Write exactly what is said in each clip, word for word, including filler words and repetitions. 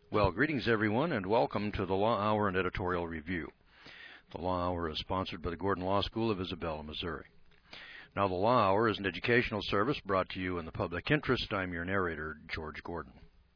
Well, greetings everyone, and welcome to the Law Hour and Editorial Review. The Law Hour is sponsored by the Gordon Law School of Isabella, Missouri. Now, the Law Hour is an educational service brought to you in the public interest. I'm your narrator, George Gordon.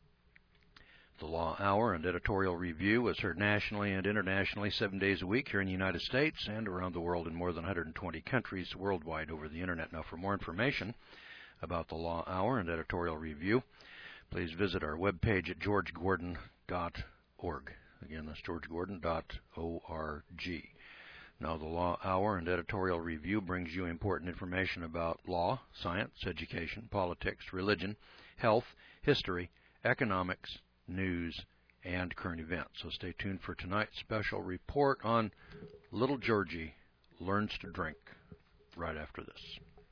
The Law Hour and Editorial Review is heard nationally and internationally seven days a week here in the United States and around the world in more than one hundred twenty countries worldwide over the Internet. Now, for more information about the Law Hour and Editorial Review, please visit our webpage at george gordon dot org. Again, that's george gordon dot org. Now, the Law Hour and Editorial Review brings you important information about law, science, education, politics, religion, health, history, economics, news, and current events. So stay tuned for tonight's special report on Little Georgie Learns to Drink right after this.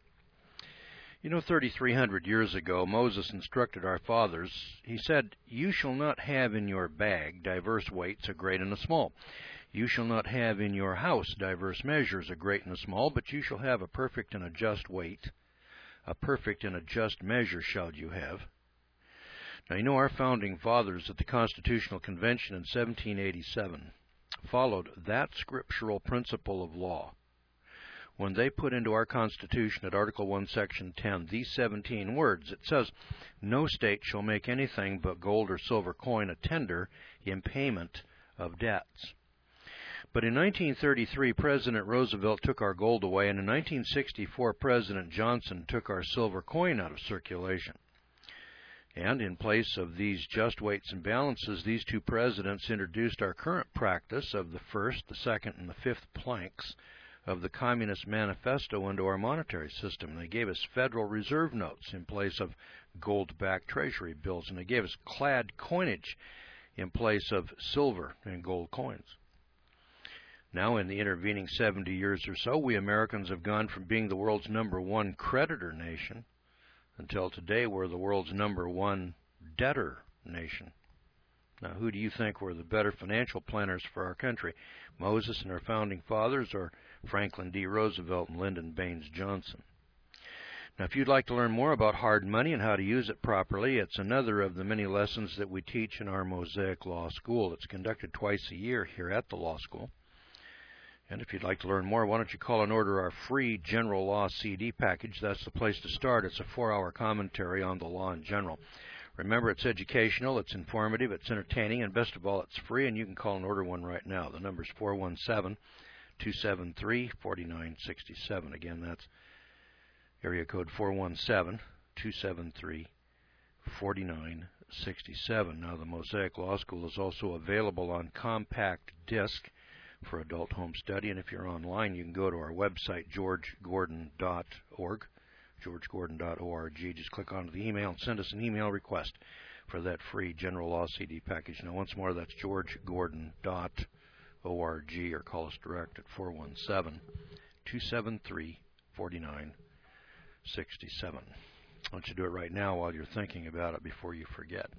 You know, thirty-three hundred years ago, Moses instructed our fathers. He said, "You shall not have in your bag diverse weights, a great and a small. You shall not have in your house diverse measures, a great and a small, but you shall have a perfect and a just weight. A perfect and a just measure shall you have." Now, you know, our founding fathers at the Constitutional Convention in seventeen eighty-seven followed that scriptural principle of law when they put into our Constitution at Article one, Section ten, these seventeen words. It says, "No state shall make anything but gold or silver coin a tender in payment of debts." But in nineteen thirty-three, President Roosevelt took our gold away, and in nineteen sixty-four, President Johnson took our silver coin out of circulation. And in place of these just weights and balances, these two presidents introduced our current practice of the first, the second, and the fifth planks of the Communist Manifesto into our monetary system. They gave us Federal Reserve notes in place of gold-backed Treasury bills, and they gave us clad coinage in place of silver and gold coins. Now, in the intervening seventy years or so, we Americans have gone from being the world's number one creditor nation until today we're the world's number one debtor nation. Now, who do you think were the better financial planners for our country, Moses and our founding fathers, or Franklin D. Roosevelt and Lyndon Baines Johnson? Now, if you'd like to learn more about hard money and how to use it properly, it's another of the many lessons that we teach in our Mosaic Law School. It's conducted twice a year here at the law school. And if you'd like to learn more, why don't you call and order our free General Law C D package? That's the place to start. It's a four-hour commentary on the law in general. Remember, it's educational, it's informative, it's entertaining, and best of all, it's free, and you can call and order one right now. The number's four one seven, two seven three, four nine six seven. Again, that's area code four one seven, two seven three, four nine six seven. Now, the Mosaic Law School is also available on compact disc for adult home study, and if you're online, you can go to our website, george gordon dot org, george gordon dot org. Just click onto the email and send us an email request for that free General Law C D package. Now, once more, that's george gordon dot org, or call us direct at four one seven, two seven three, four nine six seven. Why don't you do it right now while you're thinking about it before you forget.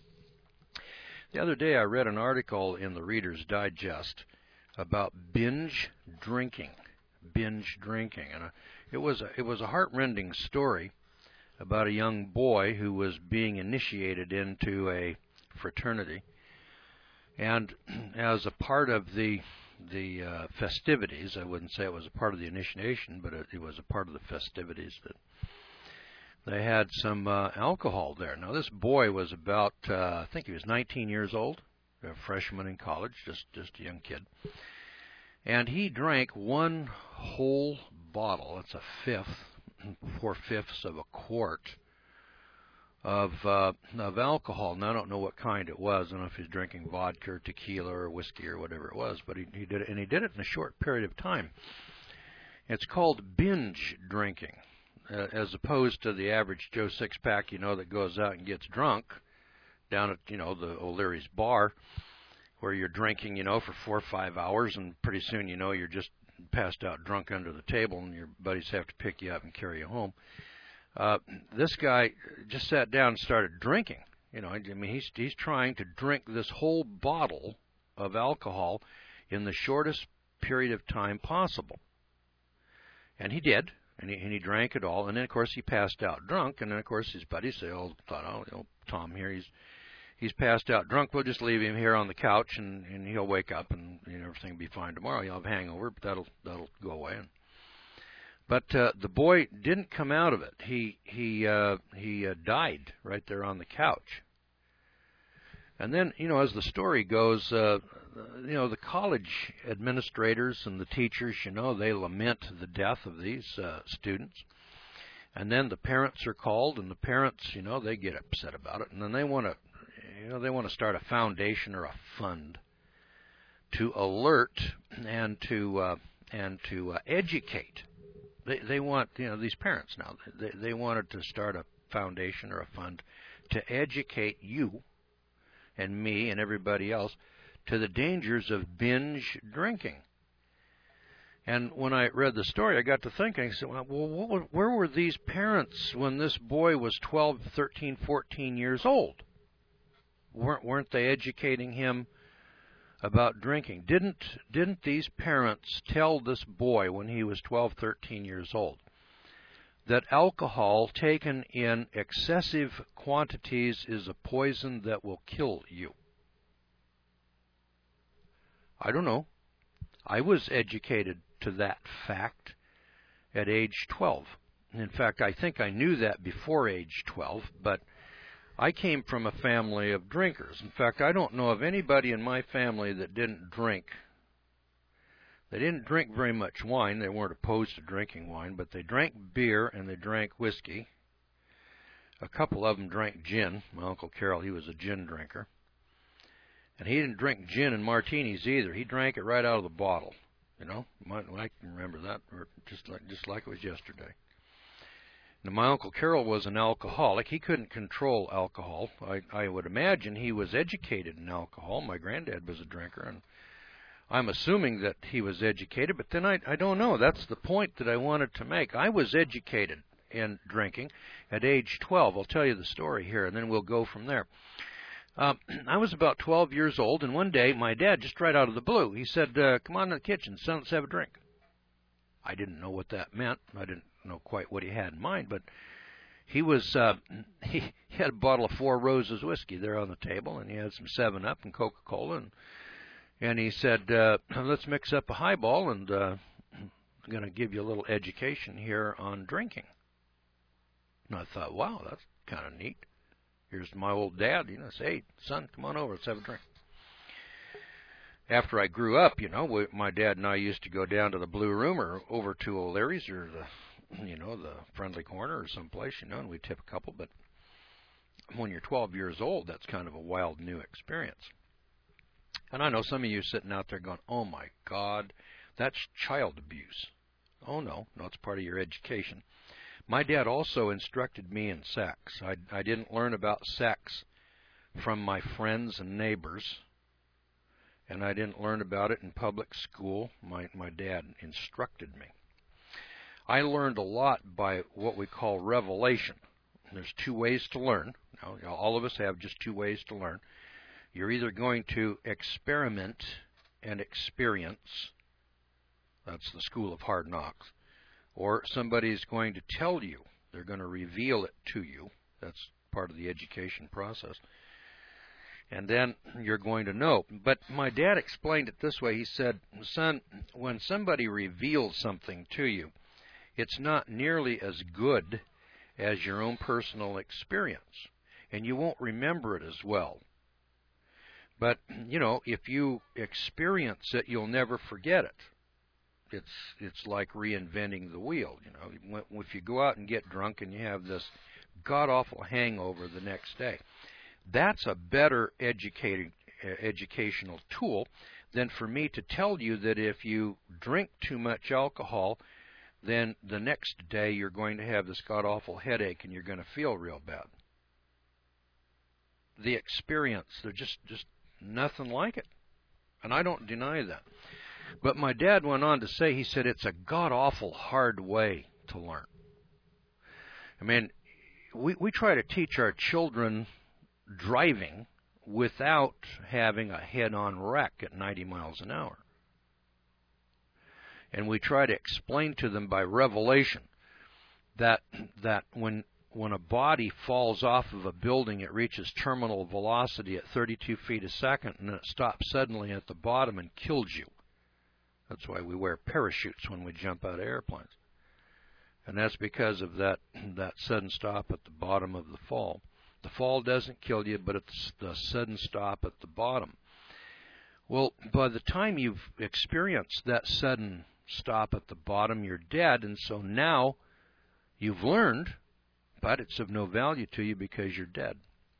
The other day, I read an article in the Reader's Digest about binge drinking, binge drinking, and a, it was a, it was a heart-rending story about a young boy who was being initiated into a fraternity, and as a part of the the uh, festivities, I wouldn't say it was a part of the initiation, but it, it was a part of the festivities, that they had some uh, alcohol there. Now, this boy was about, uh, I think he was nineteen years old. A freshman in college, just just a young kid, and he drank one whole bottle. That's a fifth, four fifths of a quart of uh, of alcohol. And I don't know what kind it was. I don't know if he's drinking vodka or tequila or whiskey or whatever it was, but he, he did it, and he did it in a short period of time. It's called binge drinking, uh, as opposed to the average Joe six-pack, you know, that goes out and gets drunk down at, you know, the O'Leary's bar, where you're drinking, you know, for four or five hours, and pretty soon, you know, you're just passed out drunk under the table, and your buddies have to pick you up and carry you home. Uh, this guy just sat down and started drinking. You know, I mean, he's he's trying to drink this whole bottle of alcohol in the shortest period of time possible. And he did, and he, and he drank it all, and then, of course, he passed out drunk, and then, of course, his buddies, they all thought, oh, you know, Tom here, he's he's passed out drunk. We'll just leave him here on the couch, and, and he'll wake up, and you know, everything will be fine tomorrow. He'll have a hangover, but that'll that'll go away. And, but uh, the boy didn't come out of it. He he uh, he uh, died right there on the couch. And then, you know, as the story goes, uh, you know, the college administrators and the teachers, you know, they lament the death of these uh, students. And then the parents are called, and the parents, you know, they get upset about it, and then they want to, you know, they want to start a foundation or a fund to alert and to uh, and to uh, educate. They they want, you know, these parents now. They they wanted to start a foundation or a fund to educate you and me and everybody else to the dangers of binge drinking. And when I read the story, I got to thinking, I said, well, what, where were these parents when this boy was twelve, thirteen, fourteen years old? Weren't, weren't they educating him about drinking? Didn't, didn't these parents tell this boy when he was twelve, thirteen years old that alcohol taken in excessive quantities is a poison that will kill you? I don't know. I was educated to that fact at age twelve. In fact, I think I knew that before age twelve, but I came from a family of drinkers. In fact, I don't know of anybody in my family that didn't drink. They didn't drink very much wine. They weren't opposed to drinking wine, but they drank beer and they drank whiskey. A couple of them drank gin. My Uncle Carol, he was a gin drinker. And he didn't drink gin and martinis either. He drank it right out of the bottle. You know, my, I can remember that just like just like it was yesterday. Now, my Uncle Carol was an alcoholic. He couldn't control alcohol. I, I would imagine he was educated in alcohol. My granddad was a drinker, and I'm assuming that he was educated, but then I, I don't know. That's the point that I wanted to make. I was educated in drinking at age twelve. I'll tell you the story here, and then we'll go from there. Uh, I was about twelve years old, and one day my dad, just right out of the blue, he said, uh, come on to the kitchen, son, let's have a drink. I didn't know what that meant. I didn't know quite what he had in mind, but he was uh, he, he had a bottle of Four Roses whiskey there on the table, and he had some seven up and Coca-Cola, and and he said, uh, let's mix up a highball, and uh, I'm going to give you a little education here on drinking. And I thought, wow, that's kind of neat. Here's my old dad, you know, say, hey, son, come on over, let's have a drink. After I grew up, you know, we, my dad and I used to go down to the Blue Room or over to O'Leary's or the, you know, the Friendly Corner or someplace, you know, and we'd tip a couple. But when you're twelve years old, that's kind of a wild new experience. And I know some of you sitting out there going, oh, my God, that's child abuse. Oh, no, no, it's part of your education. My dad also instructed me in sex. I, I didn't learn about sex from my friends and neighbors, and I didn't learn about it in public school. My, my dad instructed me. I learned a lot by what we call revelation. There's two ways to learn. Now, all of us have just two ways to learn. You're either going to experiment and experience. That's the school of hard knocks. Or somebody's going to tell you. They're going to reveal it to you. That's part of the education process. And then you're going to know. But my dad explained it this way. He said, son, when somebody reveals something to you, it's not nearly as good as your own personal experience. And you won't remember it as well. But, you know, if you experience it, you'll never forget it. It's it's like reinventing the wheel, you know. If you go out and get drunk and you have this god-awful hangover the next day, that's a better educating, uh, educational tool than for me to tell you that if you drink too much alcohol, then the next day you're going to have this god-awful headache and you're going to feel real bad. The experience, there's just, just nothing like it. And I don't deny that. But my dad went on to say, he said, it's a god-awful hard way to learn. I mean, we, we try to teach our children driving without having a head-on wreck at ninety miles an hour. And we try to explain to them by revelation that that when when a body falls off of a building, it reaches terminal velocity at thirty-two feet a second, and then it stops suddenly at the bottom and kills you. That's why we wear parachutes when we jump out of airplanes. And that's because of that, that sudden stop at the bottom of the fall. The fall doesn't kill you, but it's the sudden stop at the bottom. Well, by the time you've experienced that sudden stop at the bottom, you're dead, and so now you've learned, but it's of no value to you because you're dead.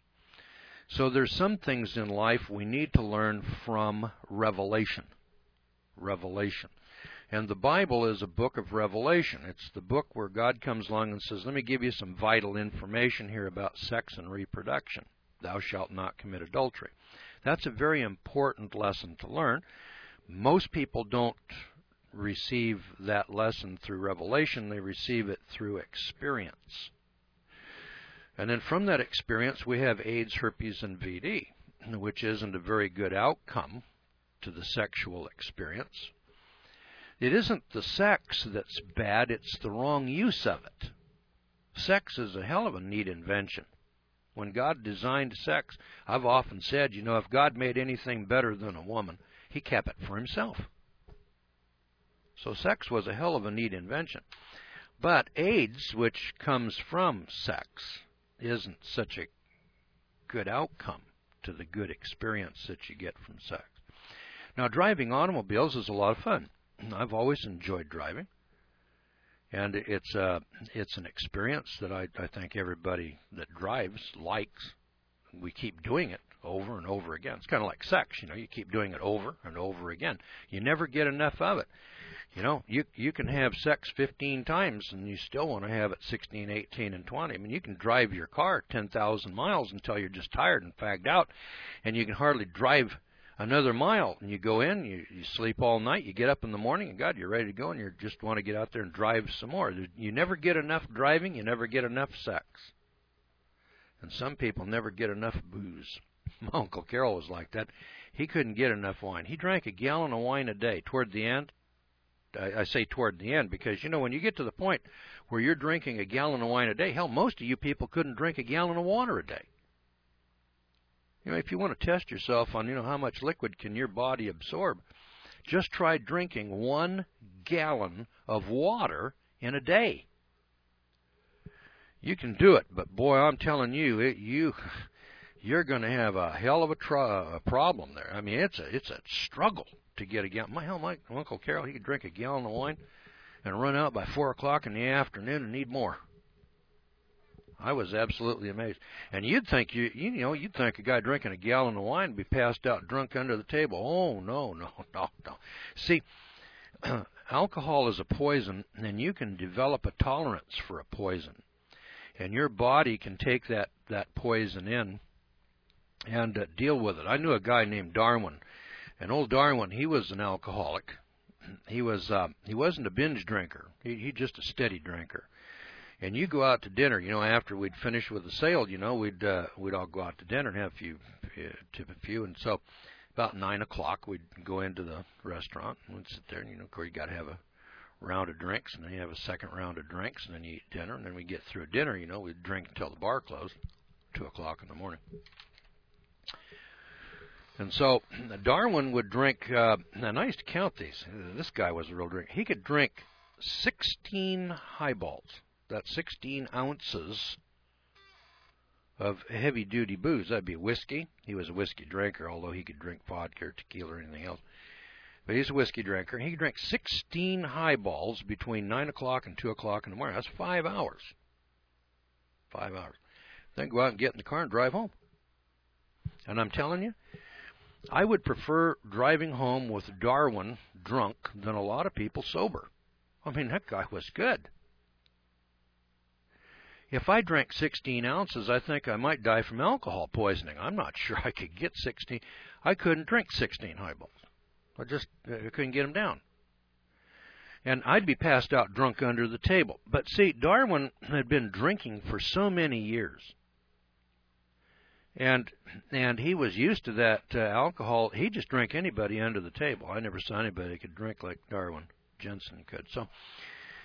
So there's some things in life we need to learn from revelation. Revelation. And the Bible is a book of revelation. It's the book where God comes along and says, let me give you some vital information here about sex and reproduction. Thou shalt not commit adultery. That's a very important lesson to learn. Most people don't receive that lesson through revelation. They receive it through experience. And then from that experience, we have AIDS, herpes, and V D, which isn't a very good outcome to the sexual experience. It isn't the sex that's bad, it's the wrong use of it. Sex is a hell of a neat invention. When God designed sex, I've often said, you know, if God made anything better than a woman, He kept it for Himself. So sex was a hell of a neat invention. But AIDS, which comes from sex, isn't such a good outcome to the good experience that you get from sex. Now, driving automobiles is a lot of fun. I've always enjoyed driving, and it's uh, it's an experience that I, I think everybody that drives likes. We keep doing it over and over again. It's kind of like sex, you know. You keep doing it over and over again. You never get enough of it. You know, you you can have sex fifteen times, and you still want to have it sixteen, eighteen, and twenty. I mean, you can drive your car ten thousand miles until you're just tired and fagged out, and you can hardly drive another mile, and you go in, you, you sleep all night, you get up in the morning, and God, you're ready to go, and you just want to get out there and drive some more. You never get enough driving, you never get enough sex. And some people never get enough booze. My Uncle Carol was like that. He couldn't get enough wine. He drank a gallon of wine a day. Toward the end, I, I say toward the end because, you know, when you get to the point where you're drinking a gallon of wine a day, hell, most of you people couldn't drink a gallon of water a day. You know, if you want to test yourself on, you know, how much liquid can your body absorb, just try drinking one gallon of water in a day. You can do it, but boy, I'm telling you, it, you, you're going to have a hell of a, tr a problem there. I mean, it's a it's a struggle to get a gallon. My hell, my Uncle Carol, he could drink a gallon of wine and run out by four o'clock in the afternoon and need more. I was absolutely amazed. And you'd think you you know you'd think a guy drinking a gallon of wine would be passed out drunk under the table. Oh no no no no. See, alcohol is a poison, and you can develop a tolerance for a poison, and your body can take that that poison in and uh, deal with it. I knew a guy named Darwin, and old Darwin, he was an alcoholic. He was uh, he wasn't a binge drinker. He he just a steady drinker. And you go out to dinner, you know, after we'd finish with the sale, you know, we'd uh, we'd all go out to dinner and have a few, tip a few. And so about nine o'clock, we'd go into the restaurant and we'd sit there. And, you know, of course, you got to have a round of drinks, and then you have a second round of drinks, and then you eat dinner. And then we get through dinner, you know, we'd drink until the bar closed, two o'clock in the morning. And so Darwin would drink, uh, and I used to count these. This guy was a real drinker. He could drink sixteen highballs. That's sixteen ounces of heavy-duty booze. That'd be whiskey. He was a whiskey drinker, although he could drink vodka or tequila or anything else. But he's a whiskey drinker. He could drink sixteen highballs between nine o'clock and two o'clock in the morning. That's five hours. Five hours. Then go out and get in the car and drive home. And I'm telling you, I would prefer driving home with Darwin drunk than a lot of people sober. I mean, that guy was good. If I drank sixteen ounces, I think I might die from alcohol poisoning. I'm not sure I could get sixteen. I couldn't drink sixteen highballs. I just I couldn't get them down. And I'd be passed out drunk under the table. But see, Darwin had been drinking for so many years. And and he was used to that uh, alcohol. He just drank anybody under the table. I never saw anybody that could drink like Darwin Jensen could. So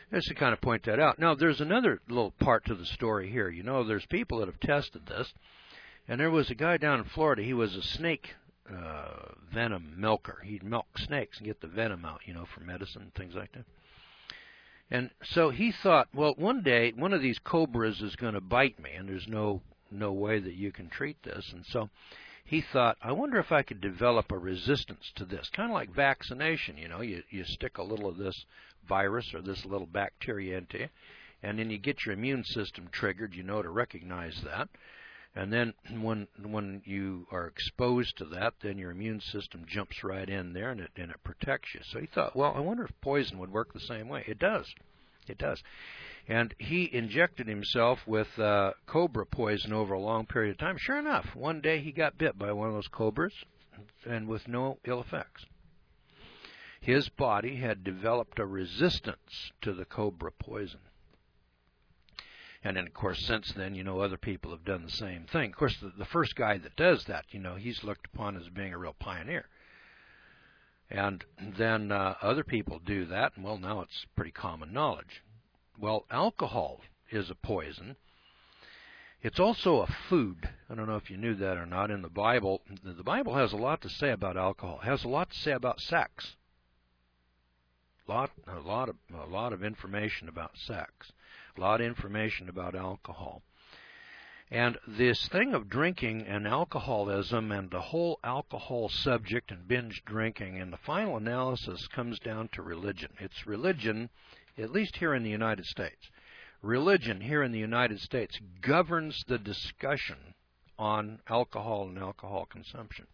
Just to kind of point that out. Now, there's another little part to the story here. You know, there's people that have tested this, and there was a guy down in Florida. He was a snake uh, venom milker. He'd milk snakes and get the venom out, you know, for medicine and things like that. And so he thought, well, one day one of these cobras is going to bite me, and there's no no way that you can treat this. And so he thought, I wonder if I could develop a resistance to this, kind of like vaccination. You know, you you stick a little of this virus or this little bacteria into you, and then you get your immune system triggered, you know, to recognize that. And then when when you are exposed to that, then your immune system jumps right in there, and it, and it protects you. So he thought, well, I wonder if poison would work the same way. It does. It does. And he injected himself with uh, cobra poison over a long period of time. Sure enough, one day he got bit by one of those cobras, and with no ill effects. His body had developed a resistance to the cobra poison. And then, of course, since then, you know, other people have done the same thing. Of course, the, the first guy that does that, you know, he's looked upon as being a real pioneer. And then uh, other people do that, and, well, now it's pretty common knowledge. Well, alcohol is a poison. It's also a food. I don't know if you knew that or not. In the Bible, the Bible has a lot to say about alcohol. It has a lot to say about sex. Lot, a lot of, a lot of information about sex. A lot of information about alcohol. And this thing of drinking and alcoholism and the whole alcohol subject and binge drinking, and the final analysis comes down to religion. It's religion, at least here in the United States. Religion here in the United States governs the discussion on alcohol and alcohol consumption.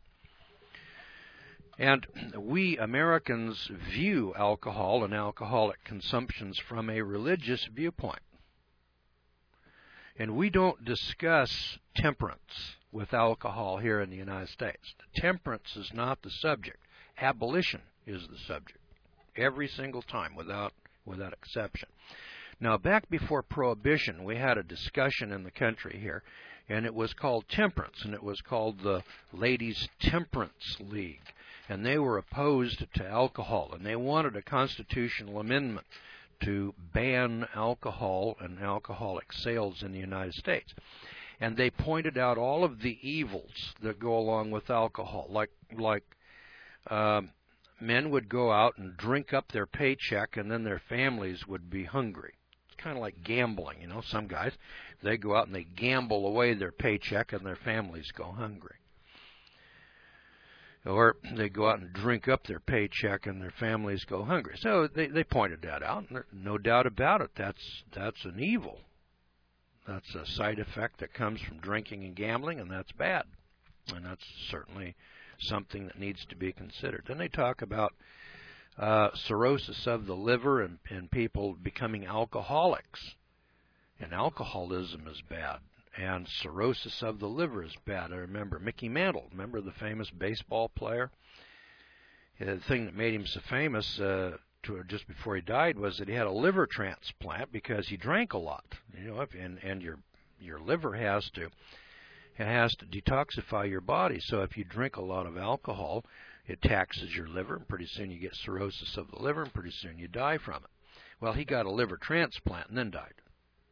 And we Americans view alcohol and alcoholic consumptions from a religious viewpoint. And we don't discuss temperance with alcohol here in the United States. Temperance is not the subject. Abolition is the subject. Every single time, without without exception. Now, back before Prohibition, we had a discussion in the country here, and it was called temperance, and it was called the Ladies' Temperance League. And they were opposed to alcohol, and they wanted a constitutional amendment to ban alcohol and alcoholic sales in the United States. And they pointed out all of the evils that go along with alcohol, like like uh, men would go out and drink up their paycheck, and then their families would be hungry. It's kind of like gambling, you know. Some guys, they go out and they gamble away their paycheck, and their families go hungry. Or they go out and drink up their paycheck and their families go hungry. So they, they pointed that out, and no doubt about it. That's that's an evil. That's a side effect that comes from drinking and gambling, and that's bad. And that's certainly something that needs to be considered. Then they talk about uh, cirrhosis of the liver and, and people becoming alcoholics. And alcoholism is bad. And cirrhosis of the liver is bad. I remember Mickey Mantle, remember the famous baseball player? The thing that made him so famous uh, to, just before he died was that he had a liver transplant because he drank a lot. You know, and and your your liver has to it has to detoxify your body. So if you drink a lot of alcohol, it taxes your liver, and pretty soon you get cirrhosis of the liver, and pretty soon you die from it. Well, he got a liver transplant and then died.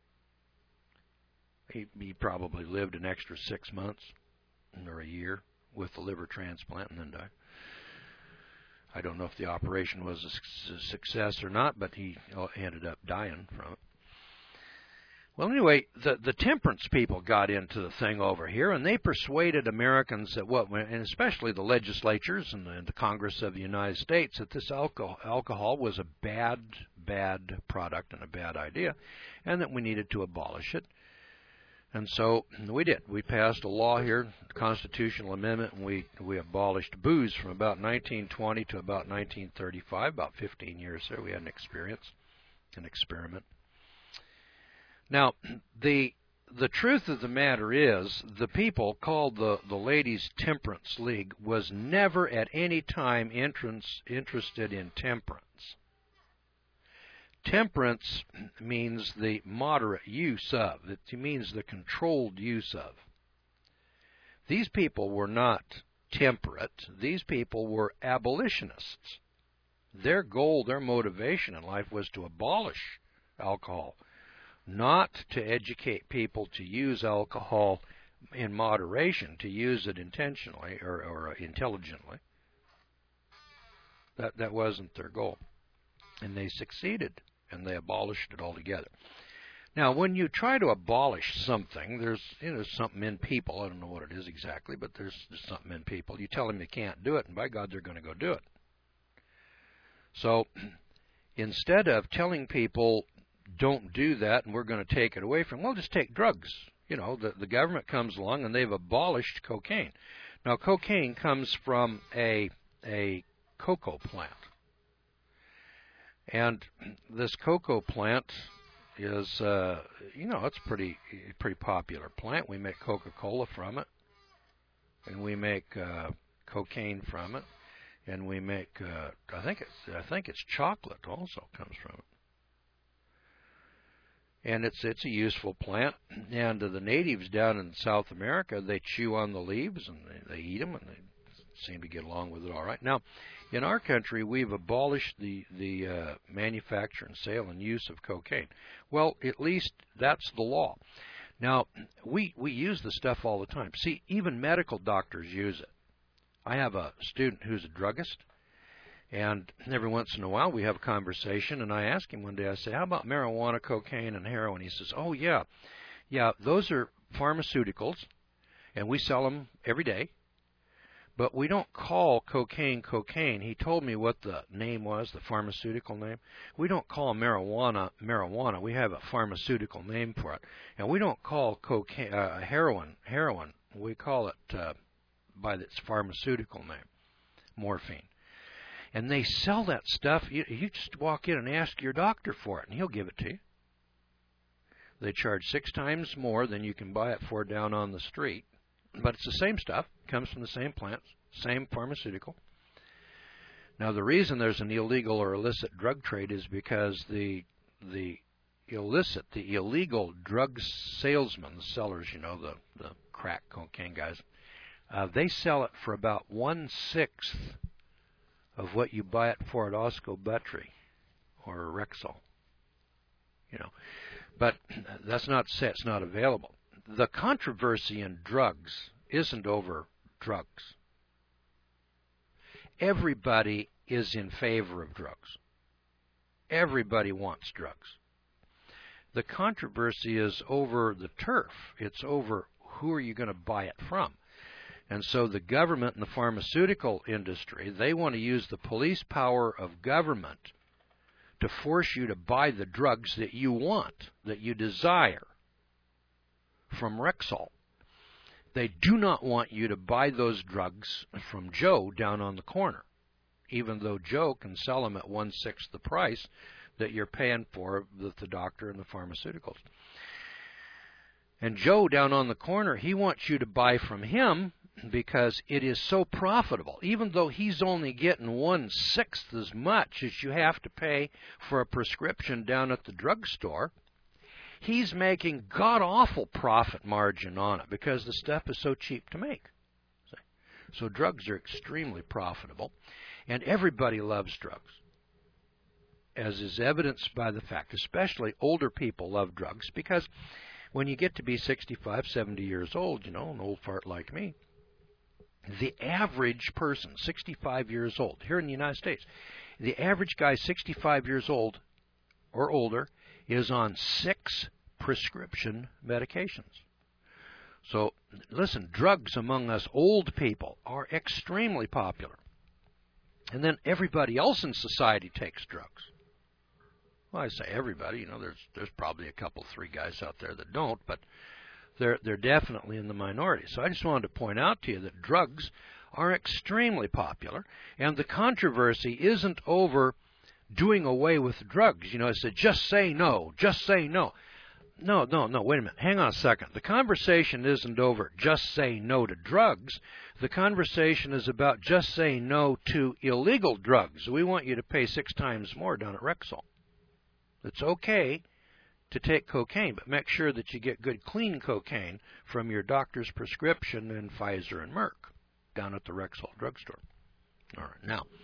He, he probably lived an extra six months or a year with the liver transplant and then died. I don't know if the operation was a success or not, but he ended up dying from it. Well, anyway, the, the temperance people got into the thing over here, and they persuaded Americans that what, and especially the legislatures and the, and the Congress of the United States, that this alcohol, alcohol was a bad, bad product and a bad idea, and that we needed to abolish it. And so we did. We passed a law here, the constitutional amendment, and we, we abolished booze from about nineteen twenty to about nineteen thirty-five, about fifteen years there. We had an experience, an experiment. Now, the the truth of the matter is, the people called the, the Ladies' Temperance League was never at any time entrance, interested in temperance. Temperance means the moderate use of. It means the controlled use of. These people were not temperate. These people were abolitionists. Their goal, their motivation in life was to abolish alcohol, not to educate people to use alcohol in moderation, to use it intentionally or, or intelligently. That, that wasn't their goal. And they succeeded, and they abolished it altogether. Now, when you try to abolish something, there's you know something in people. I don't know what it is exactly, but there's, there's something in people. You tell them you can't do it, and by God, they're going to go do it. So instead of telling people, don't do that, and we're going to take it away from them, well, just take drugs. You know, the, the government comes along, and they've abolished cocaine. Now, cocaine comes from a, a cocoa plant. And this cocoa plant is, uh, you know, it's pretty pretty popular plant. We make Coca-Cola from it, and we make uh, cocaine from it, and we make uh, I think it's I think it's chocolate also comes from it. And it's it's a useful plant. And uh, the natives down in South America, they chew on the leaves and they, they eat them, and they seem to get along with it all right. Now, in our country, we've abolished the the uh, manufacture and sale and use of cocaine. Well, at least that's the law. Now, we we use the stuff all the time. See, even medical doctors use it. I have a student who's a druggist, and every once in a while we have a conversation, and I ask him one day, I say, how about marijuana, cocaine, and heroin? He says, oh, yeah, yeah, those are pharmaceuticals, and we sell them every day. But we don't call cocaine cocaine. He told me what the name was, the pharmaceutical name. We don't call marijuana marijuana. We have a pharmaceutical name for it. And we don't call cocaine uh, heroin heroin. We call it uh, by its pharmaceutical name, morphine. And they sell that stuff. You, you just walk in and ask your doctor for it, and he'll give it to you. They charge six times more than you can buy it for down on the street. But it's the same stuff. Comes from the same plants, same pharmaceutical. Now, the reason there's an illegal or illicit drug trade is because the the illicit, the illegal drug salesmen, the sellers, you know, the, the crack cocaine guys, uh, they sell it for about one-sixth of what you buy it for at Osco-Buttrey or Rexall. You know, but that's not to say it's not available. The controversy in drugs isn't over drugs. Everybody is in favor of drugs. Everybody wants drugs. The controversy is over the turf. It's over who are you going to buy it from. And so the government and the pharmaceutical industry, they want to use the police power of government to force you to buy the drugs that you want, that you desire, from Rexall. They do not want you to buy those drugs from Joe down on the corner, even though Joe can sell them at one-sixth the price that you're paying for with the doctor and the pharmaceuticals. And Joe down on the corner, he wants you to buy from him because it is so profitable, even though he's only getting one-sixth as much as you have to pay for a prescription down at the drugstore. He's making god-awful profit margin on it because the stuff is so cheap to make. So drugs are extremely profitable, and everybody loves drugs, as is evidenced by the fact, especially older people love drugs, because when you get to be sixty-five, seventy years old, you know, an old fart like me, the average person, sixty-five years old, here in the United States, the average guy sixty-five years old or older is on six prescription medications. So, listen, drugs among us old people are extremely popular. And then everybody else in society takes drugs. Well, I say everybody, you know, there's there's probably a couple, three guys out there that don't, but they're they're definitely in the minority. So I just wanted to point out to you that drugs are extremely popular, and the controversy isn't over doing away with drugs. You know, I said, just say no, just say no. No, no, no, wait a minute. Hang on a second. The conversation isn't over just say no to drugs. The conversation is about just saying no to illegal drugs. We want you to pay six times more down at Rexall. It's okay to take cocaine, but make sure that you get good, clean cocaine from your doctor's prescription and Pfizer and Merck down at the Rexall drugstore. All right, now,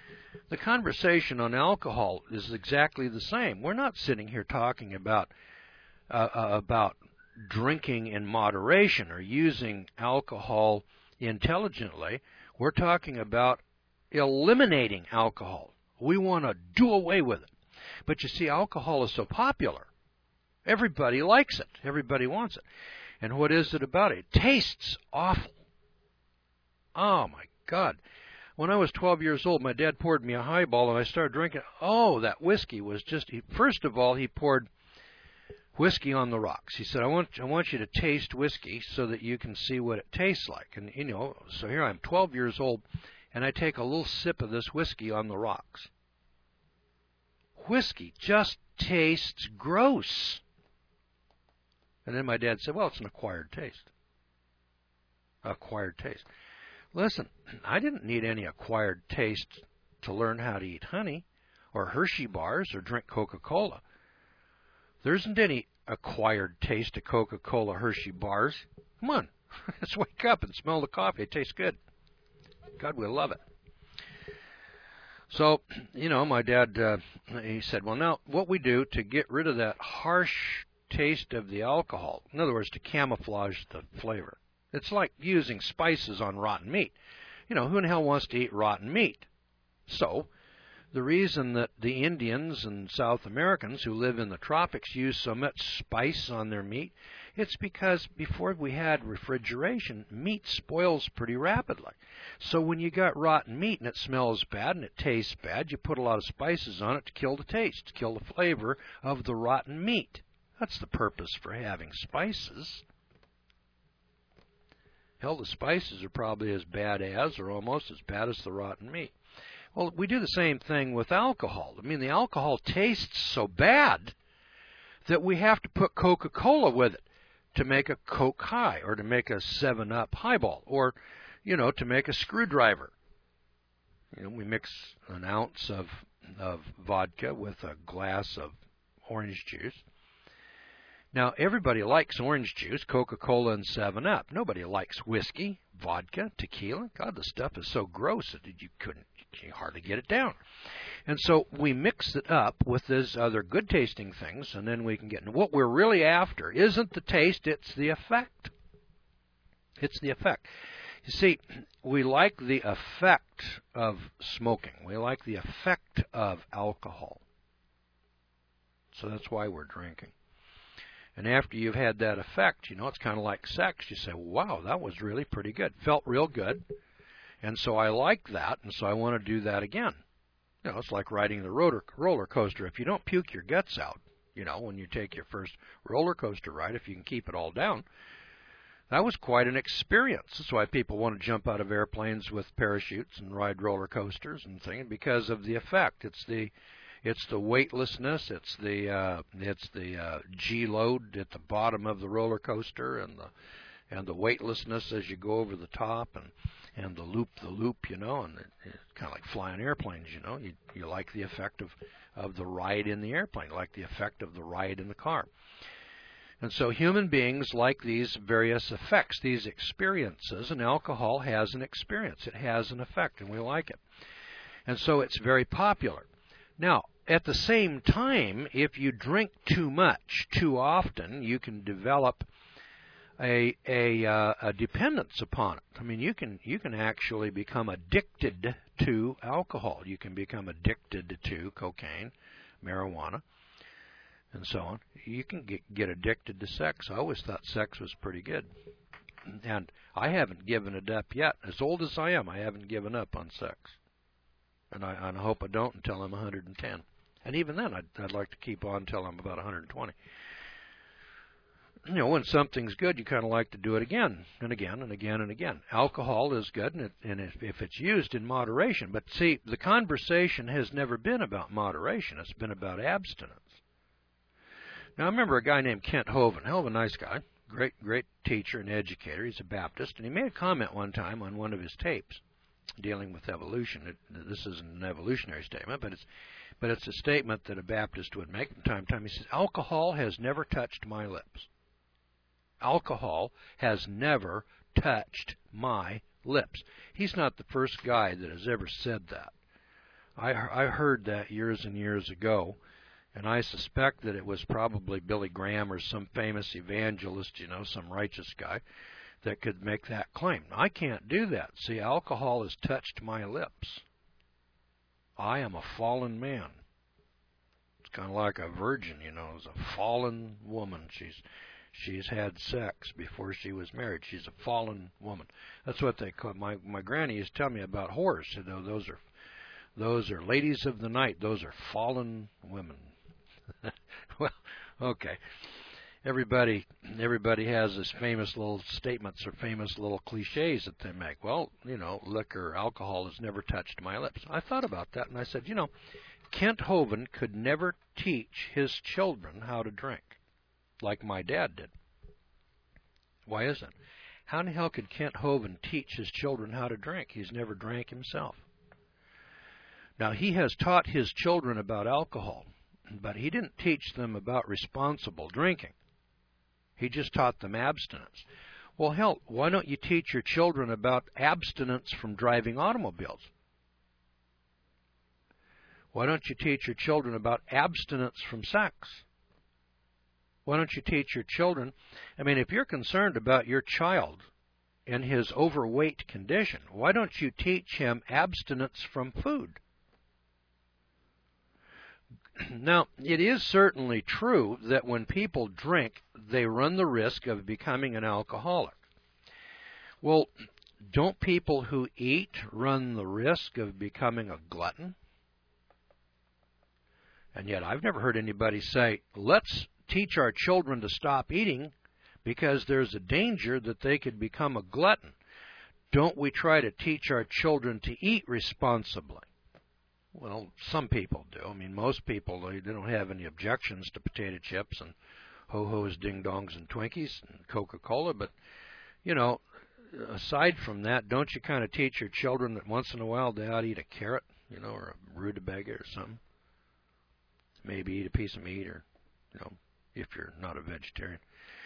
The conversation on alcohol is exactly the same. We're not sitting here talking about uh, uh, about drinking in moderation or using alcohol intelligently. We're talking about eliminating alcohol. We want to do away with it. But you see, alcohol is so popular. Everybody likes it. Everybody wants it. And what is it about it? It tastes awful. Oh, my God. When I was twelve years old, my dad poured me a highball, and I started drinking. Oh, that whiskey was just... He, first of all, he poured whiskey on the rocks. He said, I want, I want you to taste whiskey so that you can see what it tastes like. And, you know, so here I am, twelve years old, and I take a little sip of this whiskey on the rocks. Whiskey just tastes gross. And then my dad said, well, it's an acquired taste. Acquired taste. Listen, I didn't need any acquired taste to learn how to eat honey or Hershey bars or drink Coca-Cola. There isn't any acquired taste to Coca-Cola Hershey bars. Come on, let's wake up and smell the coffee. It tastes good. God, we love it. So, you know, my dad, uh, he said, well, now, what we do to get rid of that harsh taste of the alcohol, in other words, to camouflage the flavor. It's like using spices on rotten meat. You know, who in the hell wants to eat rotten meat? So, the reason that the Indians and South Americans who live in the tropics use so much spice on their meat, it's because before we had refrigeration, meat spoils pretty rapidly. So when you got rotten meat and it smells bad and it tastes bad, you put a lot of spices on it to kill the taste, to kill the flavor of the rotten meat. That's the purpose for having spices. Hell, the spices are probably as bad as or almost as bad as the rotten meat. Well, we do the same thing with alcohol. I mean, the alcohol tastes so bad that we have to put Coca-Cola with it to make a Coke High or to make a seven up highball or, you know, to make a screwdriver. You know, we mix an ounce of, of vodka with a glass of orange juice. Now, everybody likes orange juice, Coca-Cola, and seven up. Nobody likes whiskey, vodka, tequila. God, the stuff is so gross that you couldn't you can hardly get it down. And so we mix it up with these other good-tasting things, and then we can get... And what we're really after isn't the taste, it's the effect. It's the effect. You see, we like the effect of smoking. We like the effect of alcohol. So that's why we're drinking. And after you've had that effect, you know, it's kind of like sex. You say, wow, that was really pretty good. Felt real good. And so I like that, and so I want to do that again. You know, it's like riding the roller, roller coaster. If you don't puke your guts out, you know, when you take your first roller coaster ride, if you can keep it all down, that was quite an experience. That's why people want to jump out of airplanes with parachutes and ride roller coasters and things, because of the effect. It's the It's the weightlessness. It's the uh, it's the uh, G load at the bottom of the roller coaster, and the and the weightlessness as you go over the top, and and the loop the loop, you know, and it, it's kind of like flying airplanes, you know. You you like the effect of of the ride in the airplane, like the effect of the ride in the car. And so human beings like these various effects, these experiences, and alcohol has an experience. It has an effect, and we like it. And so it's very popular. Now, at the same time, if you drink too much, too often, you can develop a a, uh, a dependence upon it. I mean, you can you can actually become addicted to alcohol. You can become addicted to cocaine, marijuana, and so on. You can get, get addicted to sex. I always thought sex was pretty good. And I haven't given it up yet. As old as I am, I haven't given up on sex. And I, and I hope I don't until I'm one hundred ten. And even then, I'd, I'd like to keep on until I'm about one hundred twenty. You know, when something's good, you kind of like to do it again and again and again and again. Alcohol is good, and, it, and if, if it's used in moderation. But see, the conversation has never been about moderation. It's been about abstinence. Now, I remember a guy named Kent Hovind, hell of a nice guy, great, great teacher and educator. He's a Baptist, and he made a comment one time on one of his tapes dealing with evolution. It, this isn't an evolutionary statement, but it's but it's a statement that a Baptist would make from time to time. He says, alcohol has never touched my lips. Alcohol has never touched my lips. He's not the first guy that has ever said that. I, I heard that years and years ago, and I suspect that it was probably Billy Graham or some famous evangelist, you know, some righteous guy, that could make that claim. I can't do that. See, alcohol has touched my lips. I am a fallen man. It's kind of like a virgin, you know, is a fallen woman. She's she's had sex before she was married. She's a fallen woman. That's what they call. My my granny used to tell me about whores. You know, those are those are ladies of the night. Those are fallen women. Well, okay. Everybody everybody has this famous little statements or famous little cliches that they make. Well, you know, liquor, alcohol has never touched my lips. I thought about that, and I said, you know, Kent Hovind could never teach his children how to drink like my dad did. Why is that? How in the hell could Kent Hovind teach his children how to drink? He's never drank himself. Now, he has taught his children about alcohol, but he didn't teach them about responsible drinking. He just taught them abstinence. Well, hell, why don't you teach your children about abstinence from driving automobiles? Why don't you teach your children about abstinence from sex? Why don't you teach your children? I mean, if you're concerned about your child and his overweight condition, why don't you teach him abstinence from food? Now, it is certainly true that when people drink, they run the risk of becoming an alcoholic. Well, don't people who eat run the risk of becoming a glutton? And yet I've never heard anybody say, let's teach our children to stop eating because there's a danger that they could become a glutton. Don't we try to teach our children to eat responsibly? Well, some people do. I mean, most people, they, they don't have any objections to potato chips and ho-hos, ding-dongs, and Twinkies and Coca-Cola. But, you know, aside from that, don't you kind of teach your children that once in a while they ought to eat a carrot, you know, or a rutabaga or something? Maybe eat a piece of meat, or, you know, if you're not a vegetarian.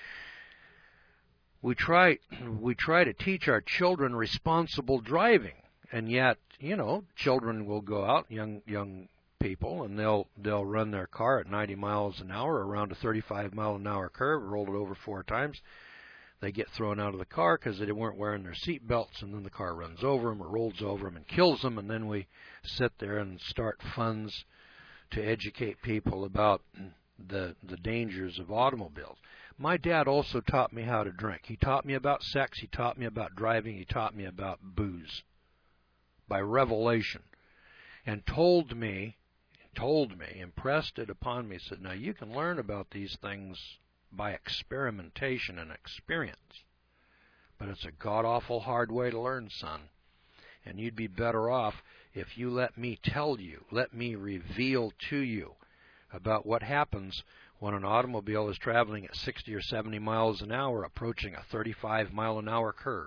We try, we try to teach our children responsible driving. And yet, you know, children will go out, young young people, and they'll they'll run their car at ninety miles an hour around a thirty-five mile an hour curve, roll it over four times. They get thrown out of the car because they weren't wearing their seat belts, and then the car runs over them or rolls over them and kills them, and then we sit there and start funds to educate people about the the dangers of automobiles. My dad also taught me how to drink. He taught me about sex. He taught me about driving. He taught me about booze by revelation, and told me, told me, impressed it upon me, said, now you can learn about these things by experimentation and experience, but it's a god-awful hard way to learn, son, and you'd be better off if you let me tell you, let me reveal to you about what happens when an automobile is traveling at sixty or seventy miles an hour approaching a thirty-five mile an hour curve.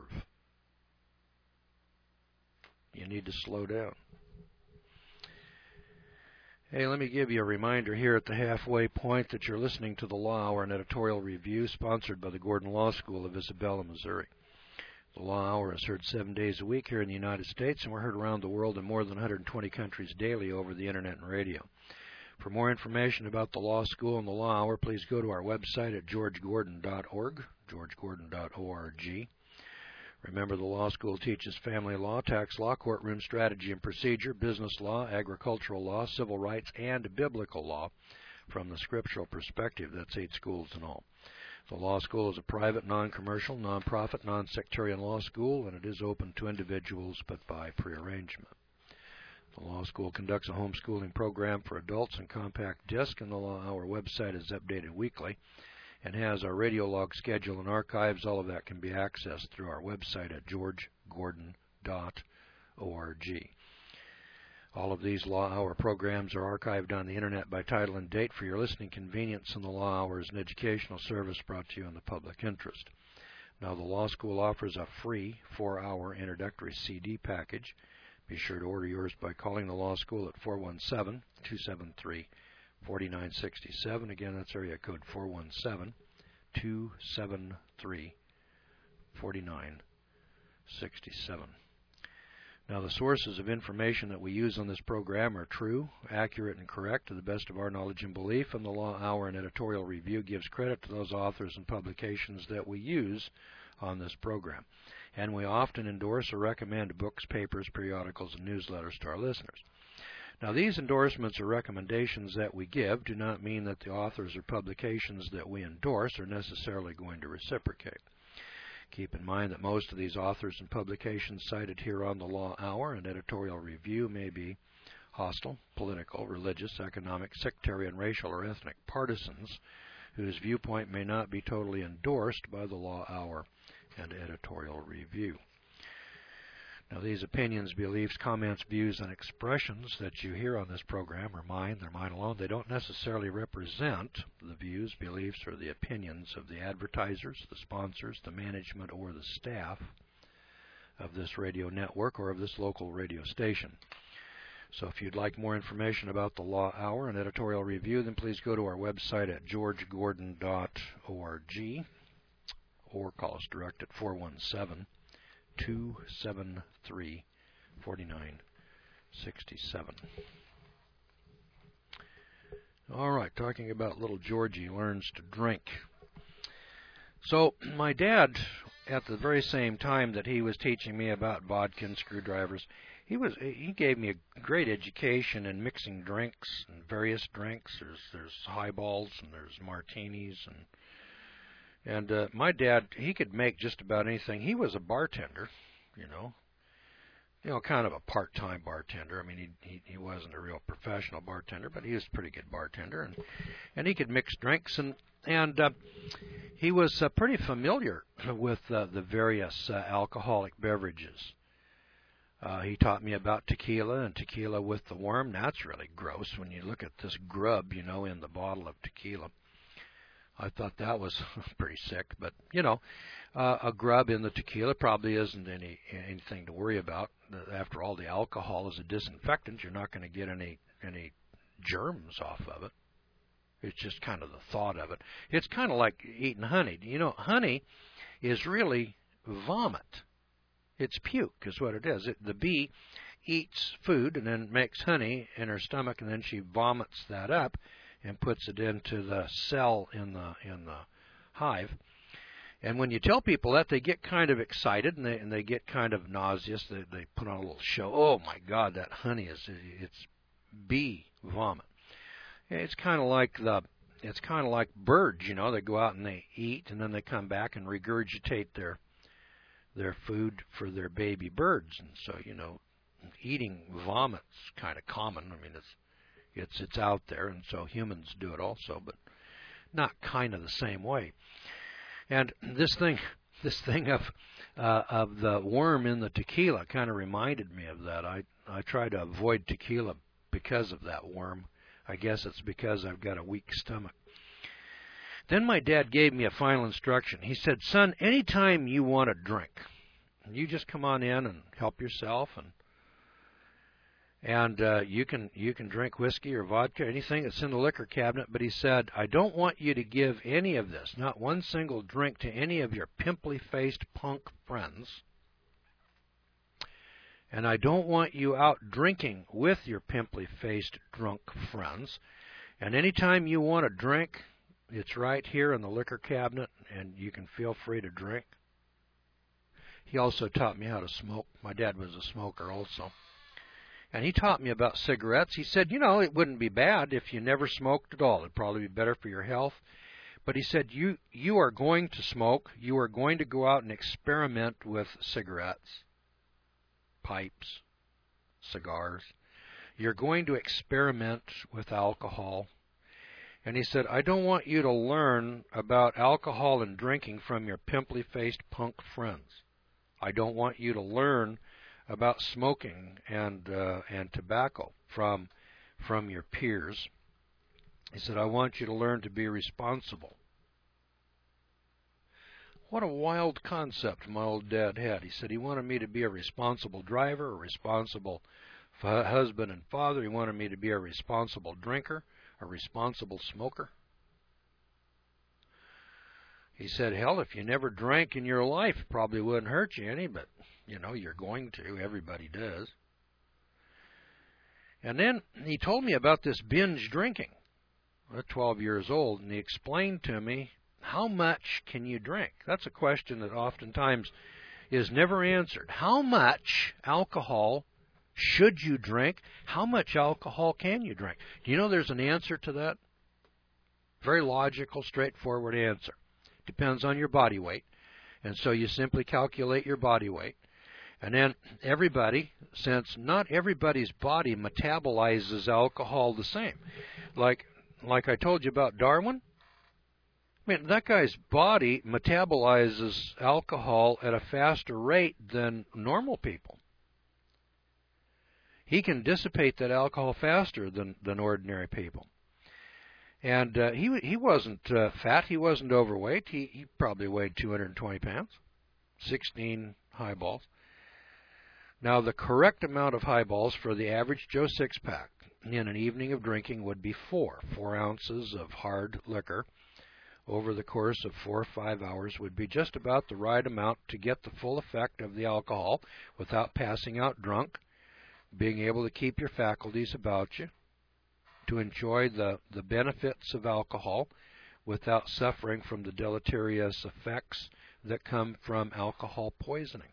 You need to slow down. Hey, let me give you a reminder here at the halfway point that you're listening to the Law Hour, an editorial review sponsored by the Gordon Law School of Isabella, Missouri. The Law Hour is heard seven days a week here in the United States, and we're heard around the world in more than one hundred twenty countries daily over the Internet and radio. For more information about the Law School and the Law Hour, please go to our website at george gordon dot org, george gordon dot org. Remember, the law school teaches family law, tax law, courtroom strategy and procedure, business law, agricultural law, civil rights, and biblical law from the scriptural perspective. That's eight schools in all. The law school is a private, non-commercial, non-profit, non-sectarian law school, and it is open to individuals but by prearrangement. The law school conducts a homeschooling program for adults in compact disc, and the Law Hour website is updated weekly and has our radio log schedule and archives. All of that can be accessed through our website at george gordon dot org. All of these Law Hour programs are archived on the Internet by title and date for your listening convenience, and the Law Hour is an educational service brought to you in the public interest. Now, the Law School offers a free four-hour introductory C D package. Be sure to order yours by calling the Law School at four one seven, two seven three, four nine six seven. Again, that's area code four one seven, two seven three, four nine six seven. Now, the sources of information that we use on this program are true, accurate, and correct to the best of our knowledge and belief, and the Law Hour and Editorial Review gives credit to those authors and publications that we use on this program. And we often endorse or recommend books, papers, periodicals, and newsletters to our listeners. Now, these endorsements or recommendations that we give do not mean that the authors or publications that we endorse are necessarily going to reciprocate. Keep in mind that most of these authors and publications cited here on the Law Hour and Editorial Review may be hostile, political, religious, economic, sectarian, racial, or ethnic partisans whose viewpoint may not be totally endorsed by the Law Hour and Editorial Review. Now, these opinions, beliefs, comments, views, and expressions that you hear on this program are mine. They're mine alone. They don't necessarily represent the views, beliefs, or the opinions of the advertisers, the sponsors, the management, or the staff of this radio network or of this local radio station. So if you'd like more information about the Law Hour and Editorial Review, then please go to our website at george gordon dot org or call us direct at four one seven, two seven three, four nine six seven. All right, talking about little Georgie learns to drink. So my dad, at the very same time that he was teaching me about vodka and screwdrivers, he was he gave me a great education in mixing drinks and various drinks. There's there's highballs and there's martinis and And uh, my dad, he could make just about anything. He was a bartender, you know, you know, kind of a part-time bartender. I mean, he, he he wasn't a real professional bartender, but he was a pretty good bartender, and and he could mix drinks, and and uh, he was uh, pretty familiar with uh, the various uh, alcoholic beverages. Uh, he taught me about tequila and tequila with the worm. That's really gross when you look at this grub, you know, in the bottle of tequila. I thought that was pretty sick, but, you know, uh, a grub in the tequila probably isn't any anything to worry about. After all, the alcohol is a disinfectant. You're not going to get any any germs off of it. It's just kind of the thought of it. It's kind of like eating honey. You know, honey is really vomit. It's puke is what it is. It, the bee eats food and then makes honey in her stomach, and then she vomits that up and puts it into the cell in the in the hive. And when you tell people that, they get kind of excited and they and they get kind of nauseous. They they put on a little show. Oh my God, that honey is it's bee vomit. It's kind of like the it's kind of like birds, you know. They go out and they eat, and then they come back and regurgitate their their food for their baby birds. And so, you know, eating vomit's kind of common. I mean, it's It's it's out there, and so humans do it also, but not kind of the same way. And this thing, this thing of uh, of the worm in the tequila kind of reminded me of that. I I try to avoid tequila because of that worm. I guess it's because I've got a weak stomach. Then my dad gave me a final instruction. He said, "Son, anytime you want a drink, you just come on in and help yourself, and And uh, you can you can drink whiskey or vodka, anything that's in the liquor cabinet." But he said, "I don't want you to give any of this, not one single drink, to any of your pimply-faced punk friends. And I don't want you out drinking with your pimply-faced drunk friends. And anytime you want a drink, it's right here in the liquor cabinet, and you can feel free to drink." He also taught me how to smoke. My dad was a smoker also. And he taught me about cigarettes. He said, you know, it wouldn't be bad if you never smoked at all. It'd probably be better for your health. But he said, you you are going to smoke. You are going to go out and experiment with cigarettes, pipes, cigars. You're going to experiment with alcohol. And he said, I don't want you to learn about alcohol and drinking from your pimply-faced punk friends. I don't want you to learn about smoking and uh, and tobacco from from your peers. He said, I want you to learn to be responsible. What a wild concept my old dad had. He said he wanted me to be a responsible driver, a responsible f- husband and father. He wanted me to be a responsible drinker, a responsible smoker. He said, hell, if you never drank in your life, it probably wouldn't hurt you any, but You know, you're going to. Everybody does. And then he told me about this binge drinking. I'm twelve years old, and he explained to me, how much can you drink? That's a question that oftentimes is never answered. How much alcohol should you drink? How much alcohol can you drink? Do you know there's an answer to that? Very logical, straightforward answer. Depends on your body weight. And so you simply calculate your body weight. And then everybody, since not everybody's body metabolizes alcohol the same. Like, like I told you about Darwin, I mean, that guy's body metabolizes alcohol at a faster rate than normal people. He can dissipate that alcohol faster than, than ordinary people. And uh, he he wasn't uh, fat. He wasn't overweight. He, he probably weighed two hundred twenty pounds, sixteen highballs. Now, the correct amount of highballs for the average Joe six-pack in an evening of drinking would be four. Four ounces of hard liquor over the course of four or five hours would be just about the right amount to get the full effect of the alcohol without passing out drunk, being able to keep your faculties about you, to enjoy the, the benefits of alcohol without suffering from the deleterious effects that come from alcohol poisoning.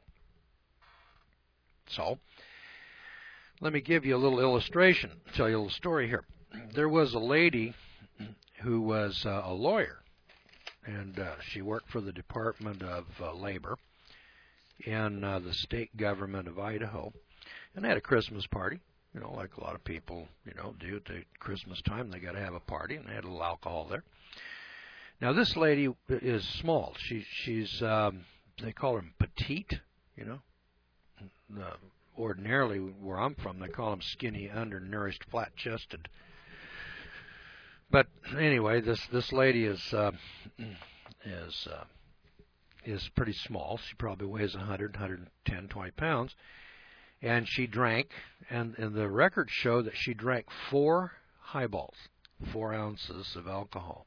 So, let me give you a little illustration, tell you a little story here. There was a lady who was uh, a lawyer, and uh, she worked for the Department of uh, Labor in uh, the state government of Idaho, and they had a Christmas party, you know, like a lot of people, you know, do at the Christmas time. They got to have a party, and they had a little alcohol there. Now, this lady is small. She, she's, um, they call her petite, you know. Uh, ordinarily, where I'm from, they call them skinny, undernourished, flat-chested. But anyway, this this lady is uh, is uh, is pretty small. She probably weighs one hundred, one ten, twenty pounds, and she drank. And, and the records show that she drank four highballs, four ounces of alcohol.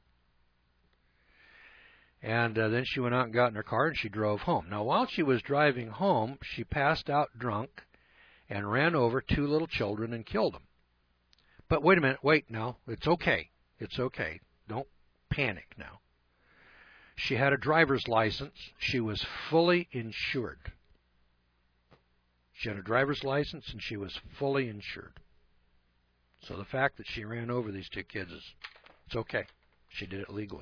And uh, then she went out and got in her car and she drove home. Now, while she was driving home, she passed out drunk and ran over two little children and killed them. But wait a minute, wait now. It's okay. It's okay. Don't panic now. She had a driver's license. She was fully insured. She had a driver's license and she was fully insured. So the fact that she ran over these two kids is, it's okay. She did it legally.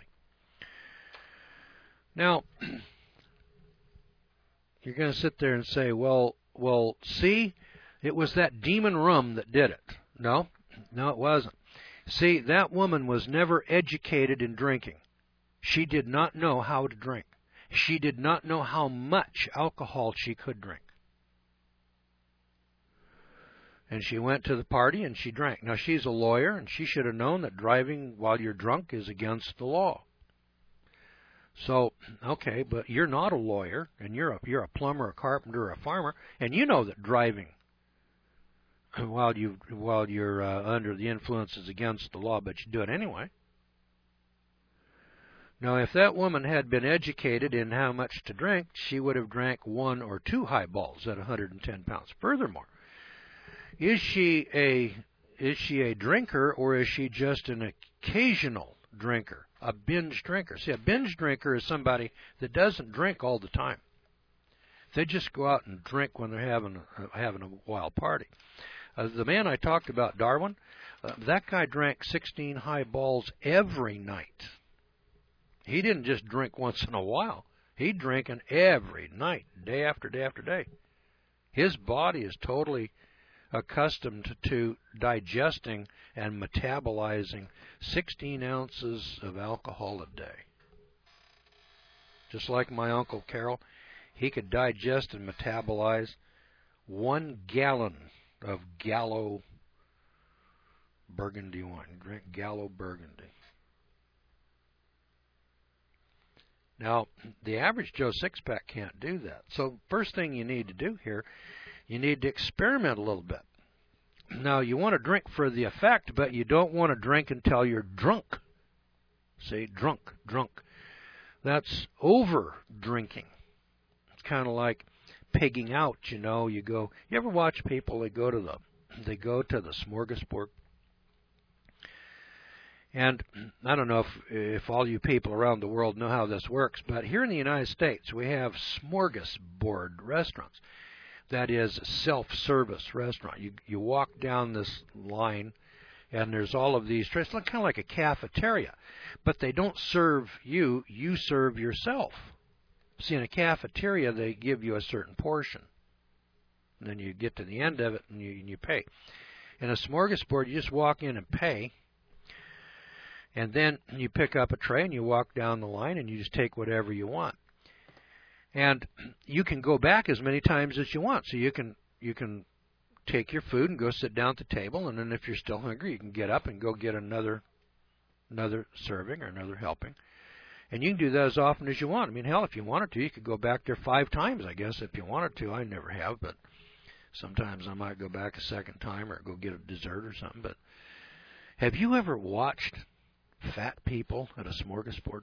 Now, you're going to sit there and say, well, well, see, it was that demon rum that did it. No, no, it wasn't. See, that woman was never educated in drinking. She did not know how to drink. She did not know how much alcohol she could drink. And she went to the party and she drank. Now, she's a lawyer, and she should have known that driving while you're drunk is against the law. So, okay, but you're not a lawyer, and you're a, you're a plumber, a carpenter, a farmer, and you know that driving while, you, while you're uh, under the influence is against the law, but you do it anyway. Now, if that woman had been educated in how much to drink, she would have drank one or two highballs at one hundred ten pounds. Furthermore, is she a is she a drinker, or is she just an occasional drinker, a binge drinker? See, a binge drinker is somebody that doesn't drink all the time. They just go out and drink when they're having a, having a wild party. Uh, the man I talked about, Darwin, uh, that guy drank sixteen highballs every night. He didn't just drink once in a while. He drinking every night, day after day after day. His body is totally accustomed to digesting and metabolizing sixteen ounces of alcohol a day. Just like my Uncle Carol, he could digest and metabolize one gallon of Gallo Burgundy wine. Drink Gallo Burgundy. Now, the average Joe six-pack can't do that. So first thing you need to do here, you need to experiment a little bit. Now, you want to drink for the effect, but you don't want to drink until you're drunk. See, drunk, drunk. That's over drinking. It's kind of like pigging out, you know. You go. You ever watch people? They go to the they go to the smorgasbord. And I don't know if if all you people around the world know how this works, but here in the United States we have smorgasbord restaurants. That is a self-service restaurant. You you walk down this line, and there's all of these trays. It's kind of like a cafeteria, but they don't serve you. You serve yourself. See, in a cafeteria, they give you a certain portion. And then you get to the end of it, and you, and you pay. In a smorgasbord, you just walk in and pay. And then you pick up a tray, and you walk down the line, and you just take whatever you want. And you can go back as many times as you want. So you can you can take your food and go sit down at the table, and then if you're still hungry, you can get up and go get another another serving or another helping. And you can do that as often as you want. I mean, hell, if you wanted to, you could go back there five times, I guess, if you wanted to. I never have, but sometimes I might go back a second time or go get a dessert or something. But have you ever watched fat people at a smorgasbord?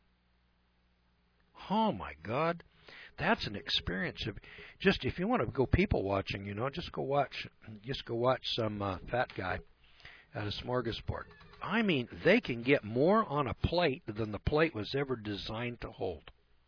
Oh, my God. That's an experience. Of just if you want to go people watching, you know, just go watch, just go watch some uh, fat guy at a smorgasbord. I mean, they can get more on a plate than the plate was ever designed to hold.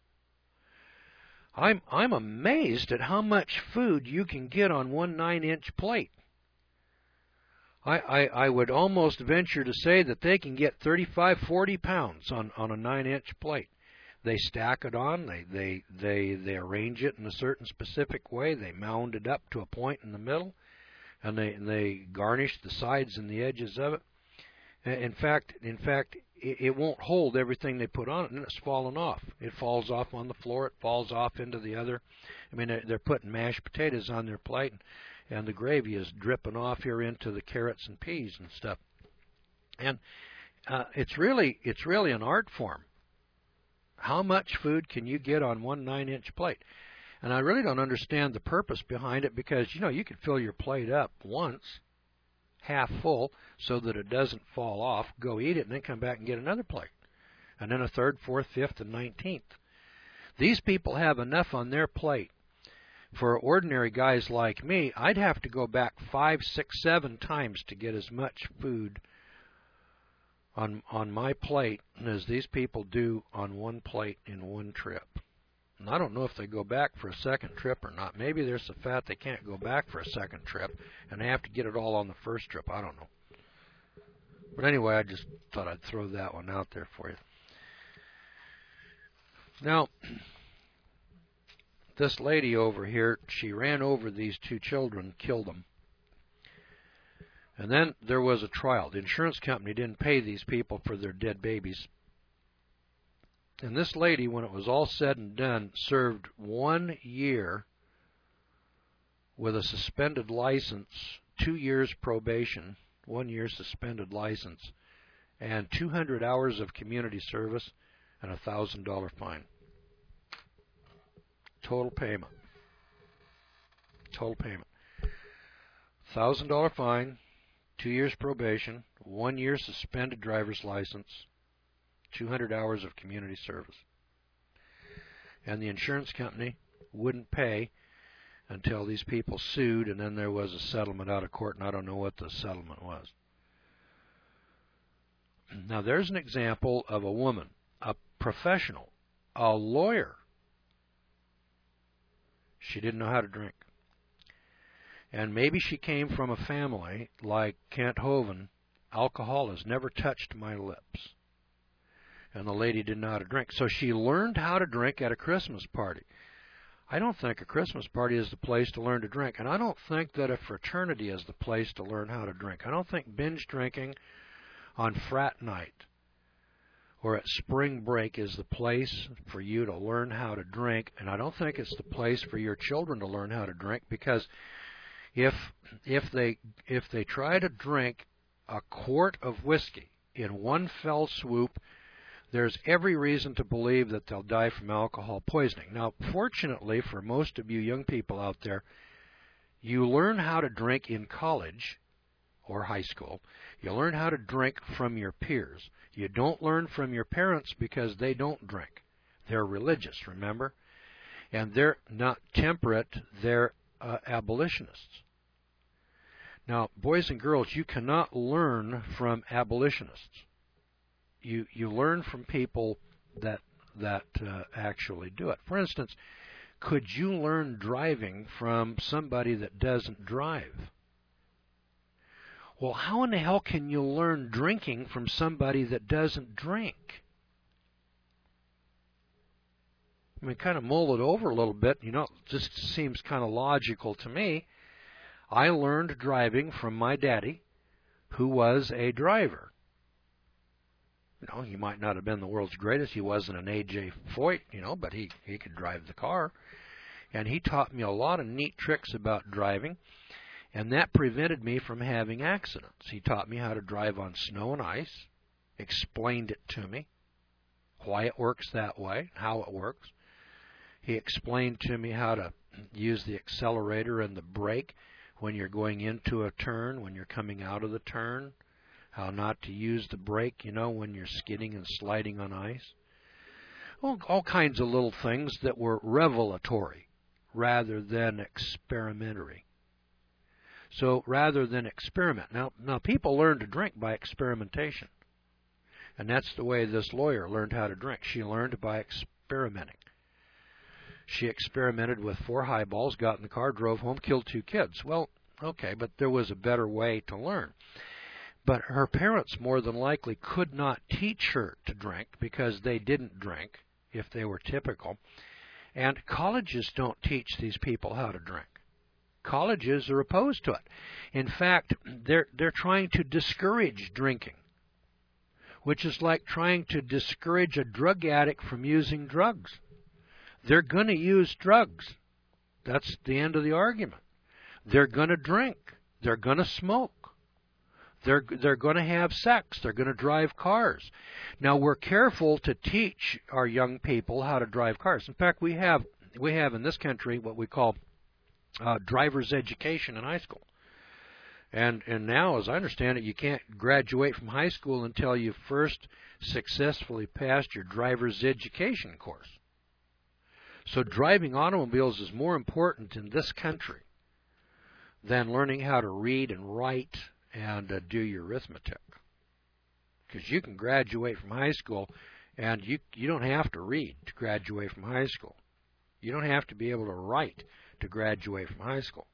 I'm I'm amazed at how much food you can get on one nine-inch plate. I, I, I would almost venture to say that they can get thirty-five, forty pounds on, on a nine-inch plate. They stack it on, they, they, they, they arrange it in a certain specific way, they mound it up to a point in the middle, and they, and they garnish the sides and the edges of it. In fact, in fact, it, it won't hold everything they put on it, and it's falling off. It falls off on the floor. It falls off into the other. I mean, they're, they're putting mashed potatoes on their plate, and the gravy is dripping off here into the carrots and peas and stuff. And uh, it's really, it's really an art form. How much food can you get on one nine-inch plate? And I really don't understand the purpose behind it because, you know, you could fill your plate up once, half full, so that it doesn't fall off, go eat it, and then come back and get another plate. And then a third, fourth, fifth, and nineteenth. These people have enough on their plate. For ordinary guys like me, I'd have to go back five, six, seven times to get as much food on on my plate as these people do on one plate in one trip. And I don't know if they go back for a second trip or not. Maybe they're so fat they can't go back for a second trip, and they have to get it all on the first trip. I don't know. But anyway, I just thought I'd throw that one out there for you. Now, this lady over here, she ran over these two children, killed them. And then there was a trial. The insurance company didn't pay these people for their dead babies. And this lady, when it was all said and done, served one year with a suspended license, two years probation, one year suspended license, and two hundred hours of community service and a one thousand dollar fine. Total payment. Total payment. one thousand dollar fine, two years probation, one year suspended driver's license, two hundred hours of community service. And the insurance company wouldn't pay until these people sued, and then there was a settlement out of court, and I don't know what the settlement was. Now, there's an example of a woman, a professional, a lawyer. She didn't know how to drink. And maybe she came from a family like Kent Hovind. Alcohol has never touched my lips. And the lady didn't know how to drink. So she learned how to drink at a Christmas party. I don't think a Christmas party is the place to learn to drink. And I don't think that a fraternity is the place to learn how to drink. I don't think binge drinking on frat night or at spring break is the place for you to learn how to drink. And I don't think it's the place for your children to learn how to drink, because if if they if they try to drink a quart of whiskey in one fell swoop, there's every reason to believe that they'll die from alcohol poisoning. Now, fortunately for most of you young people out there, you learn how to drink in college or high school. You learn how to drink from your peers. You don't learn from your parents because they don't drink. They're religious, remember? And they're not temperate, they're uh, abolitionists. Now, boys and girls, you cannot learn from abolitionists. You you learn from people that that uh, actually do it. For instance, could you learn driving from somebody that doesn't drive? Well, how in the hell can you learn drinking from somebody that doesn't drink? I mean, kind of mull it over a little bit. You know, it just seems kind of logical to me. I learned driving from my daddy, who was a driver. You know, he might not have been the world's greatest. He wasn't an A J Foyt, you know, but he, he could drive the car. And he taught me a lot of neat tricks about driving, and that prevented me from having accidents. He taught me how to drive on snow and ice, explained it to me, why it works that way, how it works. He explained to me how to use the accelerator and the brake when you're going into a turn, when you're coming out of the turn, how not to use the brake, you know, when you're skidding and sliding on ice. All, all kinds of little things that were revelatory rather than experimentary. So rather than experiment. Now, now people learn to drink by experimentation. And that's the way this lawyer learned how to drink. She learned by experimenting. She experimented with four highballs, got in the car, drove home, killed two kids. Well, okay, but there was a better way to learn. But her parents more than likely could not teach her to drink because they didn't drink, if they were typical. And colleges don't teach these people how to drink. Colleges are opposed to it. In fact, they're they're trying to discourage drinking, which is like trying to discourage a drug addict from using drugs. They're going to use drugs. That's the end of the argument. They're going to drink. They're going to smoke. They're they're going to have sex. They're going to drive cars. Now, we're careful to teach our young people how to drive cars. In fact, we have we have in this country what we call uh, driver's education in high school. And and now, as I understand it, you can't graduate from high school until you first successfully passed your driver's education course. So driving automobiles is more important in this country than learning how to read and write and uh, do your arithmetic. Because you can graduate from high school, and you you don't have to read to graduate from high school. You don't have to be able to write to graduate from high school.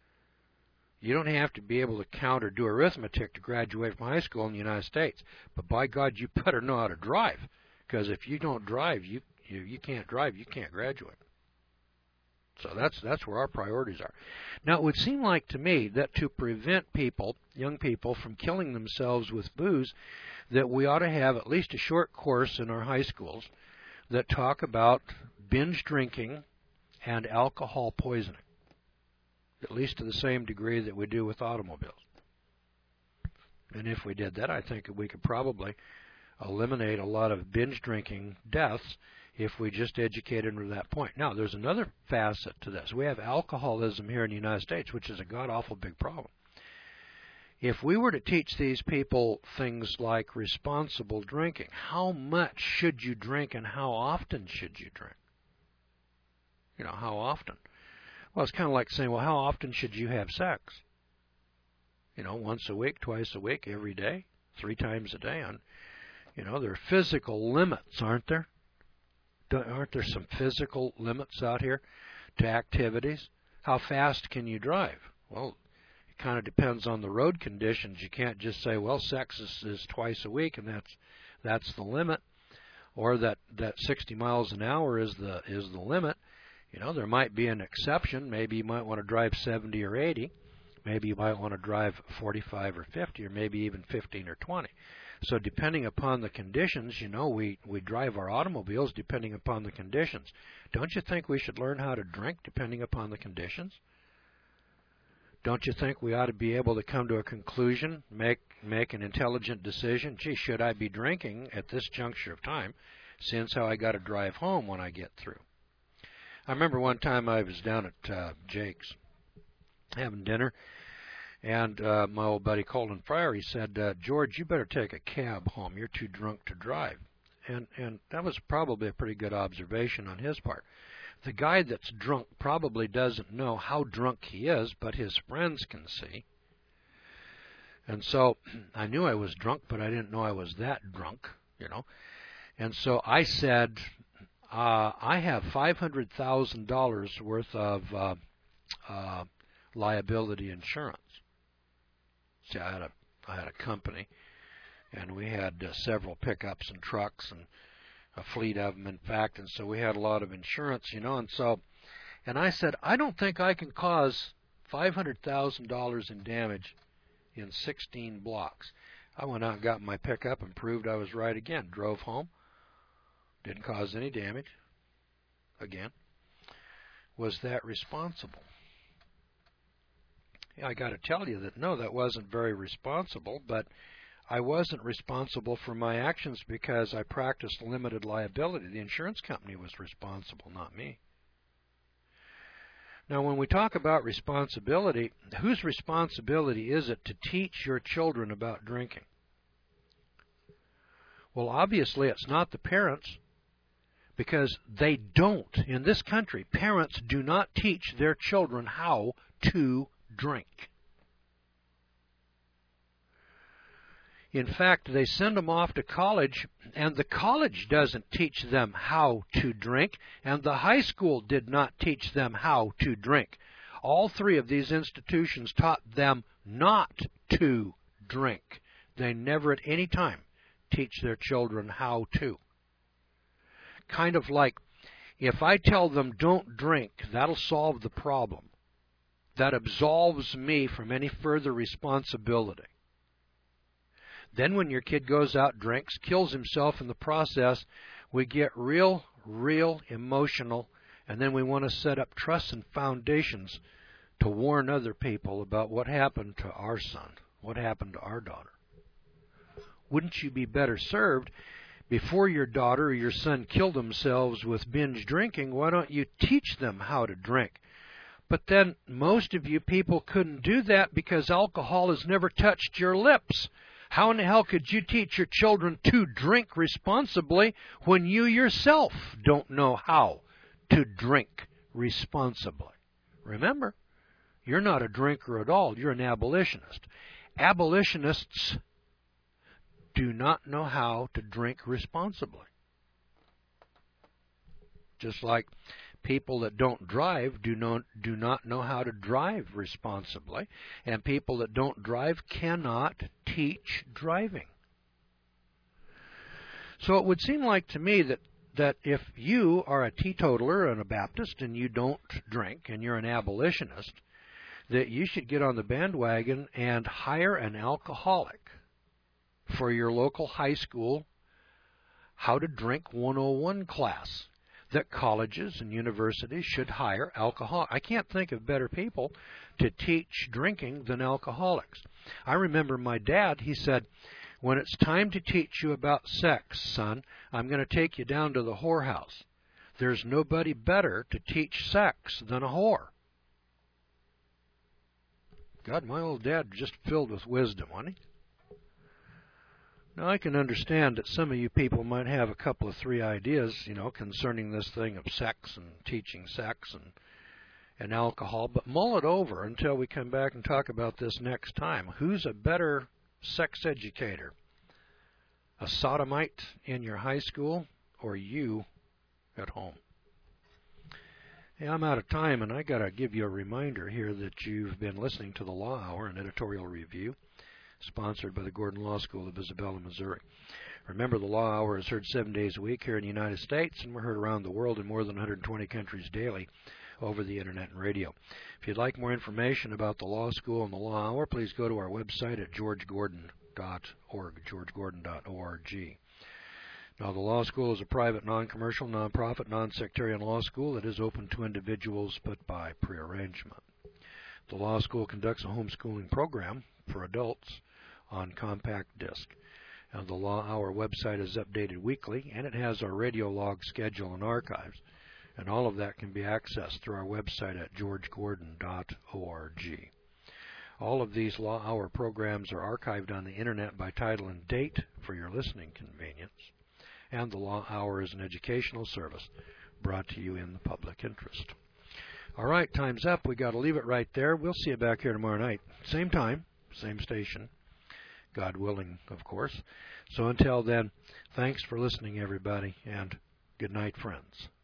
You don't have to be able to count or do arithmetic to graduate from high school in the United States. But by God, you better know how to drive. Because if you don't drive, you, you you can't drive, you can't graduate. So that's that's where our priorities are. Now, it would seem like to me that to prevent people, young people, from killing themselves with booze, that we ought to have at least a short course in our high schools that talk about binge drinking and alcohol poisoning, at least to the same degree that we do with automobiles. And if we did that, I think we could probably eliminate a lot of binge drinking deaths if we just educated them to that point. Now, there's another facet to this. We have alcoholism here in the United States, which is a god-awful big problem. If we were to teach these people things like responsible drinking, how much should you drink and how often should you drink? You know, how often? Well, it's kind of like saying, well, how often should you have sex? You know, once a week, twice a week, every day, three times a day. And, you know, there are physical limits, aren't there? Aren't there some physical limits out here to activities? How fast can you drive? Well, it kind of depends on the road conditions. You can't just say, well, sex is, is twice a week, and that's that's the limit, or that, that sixty miles an hour is the is the limit. You know, there might be an exception. Maybe you might want to drive seventy or eighty. Maybe you might want to drive forty-five or fifty, or maybe even fifteen or twenty. So depending upon the conditions, you know, we, we drive our automobiles depending upon the conditions. Don't you think we should learn how to drink depending upon the conditions? Don't you think we ought to be able to come to a conclusion, make make an intelligent decision? Gee, should I be drinking at this juncture of time, since how I got to drive home when I get through? I remember one time I was down at uh, Jake's having dinner, and uh, my old buddy Colin Fryer, he said, uh, George, you better take a cab home. You're too drunk to drive. And and that was probably a pretty good observation on his part. The guy that's drunk probably doesn't know how drunk he is, but his friends can see. And so I knew I was drunk, but I didn't know I was that drunk, you know. And so I said, uh, I have five hundred thousand dollars worth of uh, uh, liability insurance. See, I had a I had a company, and we had uh, several pickups and trucks and a fleet of them, in fact, and so we had a lot of insurance, you know. And so, and I said, I don't think I can cause five hundred thousand dollars in damage in sixteen blocks. I went out and got my pickup and proved I was right again. Drove home, didn't cause any damage. Again, was that responsible? Yeah, I got to tell you that no, that wasn't very responsible, but I wasn't responsible for my actions because I practiced limited liability. The insurance company was responsible, not me. Now, when we talk about responsibility, whose responsibility is it to teach your children about drinking? Well, obviously, it's not the parents, because they don't. In this country, parents do not teach their children how to drink. In fact, they send them off to college, and the college doesn't teach them how to drink, and the high school did not teach them how to drink. All three of these institutions taught them not to drink. They never at any time teach their children how to. Kind of like, if I tell them don't drink, that'll solve the problem. That absolves me from any further responsibility. Then when your kid goes out, drinks, kills himself in the process, we get real, real emotional, and then we want to set up trusts and foundations to warn other people about what happened to our son, what happened to our daughter. Wouldn't you be better served, before your daughter or your son kill themselves with binge drinking, why don't you teach them how to drink? But then most of you people couldn't do that because alcohol has never touched your lips. How in the hell could you teach your children to drink responsibly when you yourself don't know how to drink responsibly? Remember, you're not a drinker at all. You're an abolitionist. Abolitionists do not know how to drink responsibly. Just like people that don't drive do not, do not know how to drive responsibly, and people that don't drive cannot teach driving. So it would seem like to me that, that if you are a teetotaler and a Baptist and you don't drink and you're an abolitionist, that you should get on the bandwagon and hire an alcoholic for your local high school How to Drink one oh one class. That colleges and universities should hire alcohol. I can't think of better people to teach drinking than alcoholics. I remember my dad, he said, when it's time to teach you about sex, son, I'm going to take you down to the whorehouse. There's nobody better to teach sex than a whore. God, my old dad was just filled with wisdom, wasn't he? Now, I can understand that some of you people might have a couple of three ideas, you know, concerning this thing of sex and teaching sex and, and alcohol, but mull it over until we come back and talk about this next time. Who's a better sex educator? A sodomite in your high school or you at home? Hey, I'm out of time, and I got to give you a reminder here that you've been listening to the Law Hour, an editorial review sponsored by the Gordon Law School of Isabella, Missouri. Remember, the Law Hour is heard seven days a week here in the United States, and we're heard around the world in more than one hundred twenty countries daily over the Internet and radio. If you'd like more information about the Law School and the Law Hour, please go to our website at george gordon dot org, george gordon dot org. Now, the Law School is a private, non-commercial, non-profit, non-sectarian law school that is open to individuals but by prearrangement. The Law School conducts a homeschooling program for adults on compact disc. And the Law Hour website is updated weekly, and it has our radio log schedule and archives. And all of that can be accessed through our website at george gordon dot org. All of these Law Hour programs are archived on the Internet by title and date for your listening convenience. And the Law Hour is an educational service brought to you in the public interest. All right, time's up. We got to leave it right there. We'll see you back here tomorrow night. Same time, same station. God willing, of course. So until then, thanks for listening, everybody, and good night, friends.